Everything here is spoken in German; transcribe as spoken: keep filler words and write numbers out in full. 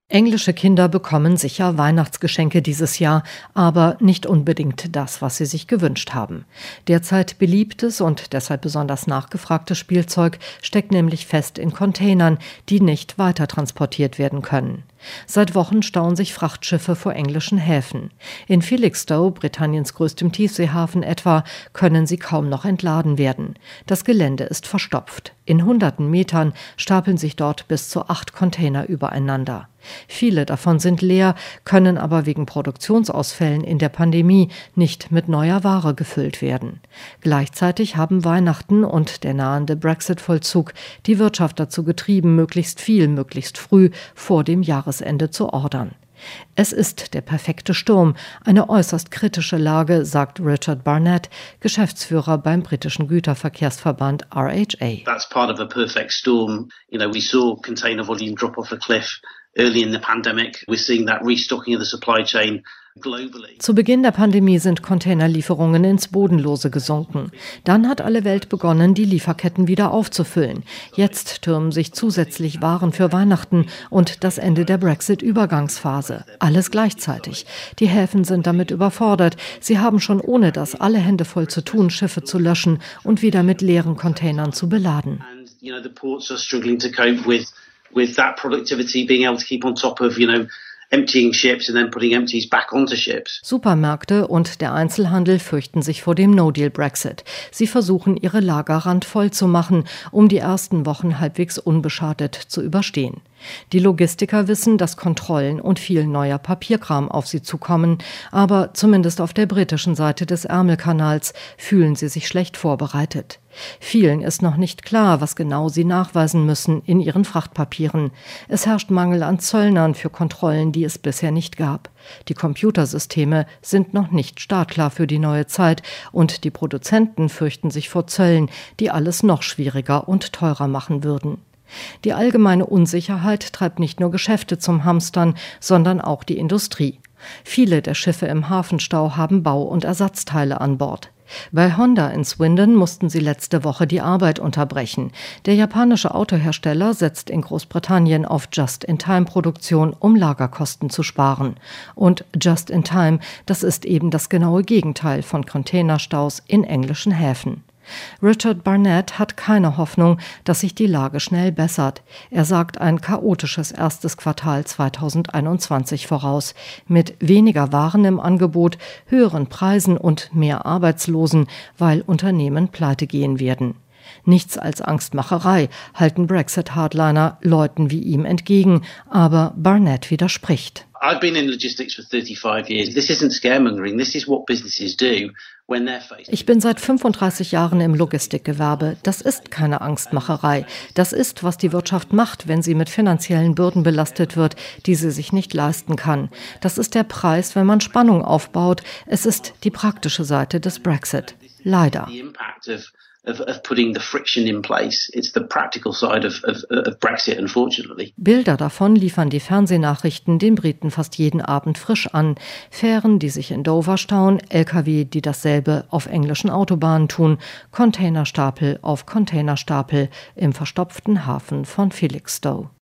Englische Kinder bekommen sicher Weihnachtsgeschenke dieses Jahr, aber nicht unbedingt das, was sie sich gewünscht haben. Derzeit beliebtes und deshalb besonders nachgefragtes Spielzeug steckt nämlich fest in Containern, die nicht weiter transportiert werden können. Seit Wochen stauen sich Frachtschiffe vor englischen Häfen. In Felixstowe, Britanniens größtem Tiefseehafen etwa, können sie kaum noch entladen werden. Das Gelände ist verstopft. In hunderten Metern stapeln sich dort bis zu acht Container übereinander. Viele davon sind leer, können aber wegen Produktionsausfällen in der Pandemie nicht mit neuer Ware gefüllt werden. Gleichzeitig haben Weihnachten und der nahende Brexit-Vollzug die Wirtschaft dazu getrieben, möglichst viel, möglichst früh vor dem Jahresende zu ordern. Es ist der perfekte Sturm, eine äußerst kritische Lage, sagt Richard Barnett, Geschäftsführer beim britischen Güterverkehrsverband R H A. That's part of a perfect storm. You know, we saw container volume drop off a cliff early in the pandemic. We're seeing that restocking of the supply chain. Zu Beginn der Pandemie sind Containerlieferungen ins Bodenlose gesunken. Dann hat alle Welt begonnen, die Lieferketten wieder aufzufüllen. Jetzt türmen sich zusätzlich Waren für Weihnachten und das Ende der Brexit-Übergangsphase. Alles gleichzeitig. Die Häfen sind damit überfordert. Sie haben schon ohne das alle Hände voll zu tun, Schiffe zu löschen und wieder mit leeren Containern zu beladen. With that productivity, being able to keep on top of, you know, emptying ships and then putting empties back onto ships. Supermärkte und der Einzelhandel fürchten sich vor dem No-Deal-Brexit. Sie versuchen, ihre Lager randvoll zu machen, um die ersten Wochen halbwegs unbeschadet zu überstehen. Die Logistiker wissen, dass Kontrollen und viel neuer Papierkram auf sie zukommen, aber zumindest auf der britischen Seite des Ärmelkanals fühlen sie sich schlecht vorbereitet. Vielen ist noch nicht klar, was genau sie nachweisen müssen in ihren Frachtpapieren. Es herrscht Mangel an Zöllnern für Kontrollen, die es bisher nicht gab. Die Computersysteme sind noch nicht startklar für die neue Zeit und die Produzenten fürchten sich vor Zöllen, die alles noch schwieriger und teurer machen würden. Die allgemeine Unsicherheit treibt nicht nur Geschäfte zum Hamstern, sondern auch die Industrie. Viele der Schiffe im Hafenstau haben Bau- und Ersatzteile an Bord. Bei Honda in Swindon mussten sie letzte Woche die Arbeit unterbrechen. Der japanische Autohersteller setzt in Großbritannien auf Just-in-Time-Produktion, um Lagerkosten zu sparen. Und Just-in-Time, das ist eben das genaue Gegenteil von Containerstaus in englischen Häfen. Richard Barnett hat keine Hoffnung, dass sich die Lage schnell bessert. Er sagt ein chaotisches erstes Quartal zweitausendeinundzwanzig voraus, mit weniger Waren im Angebot, höheren Preisen und mehr Arbeitslosen, weil Unternehmen pleitegehen werden. Nichts als Angstmacherei, halten Brexit-Hardliner Leuten wie ihm entgegen, aber Barnett widerspricht. I've been in logistics for thirty-five years. This isn't scaremongering. This is what businesses do when they're faced. Ich bin seit fünfunddreißig Jahren im Logistikgewerbe. Das ist keine Angstmacherei. Das ist, was die Wirtschaft macht, wenn sie mit finanziellen Bürden belastet wird, die sie sich nicht leisten kann. Das ist der Preis, wenn man Spannung aufbaut. Es ist die praktische Seite des Brexit. Leider. Of, of putting the friction in place. It's the practical side of, of, of Brexit, unfortunately. Bilder davon liefern die Fernsehnachrichten den Briten fast jeden Abend frisch an. Fähren, die sich in Dover stauen, L K W, die dasselbe auf englischen Autobahnen tun, Containerstapel auf Containerstapel im verstopften Hafen von Felixstowe.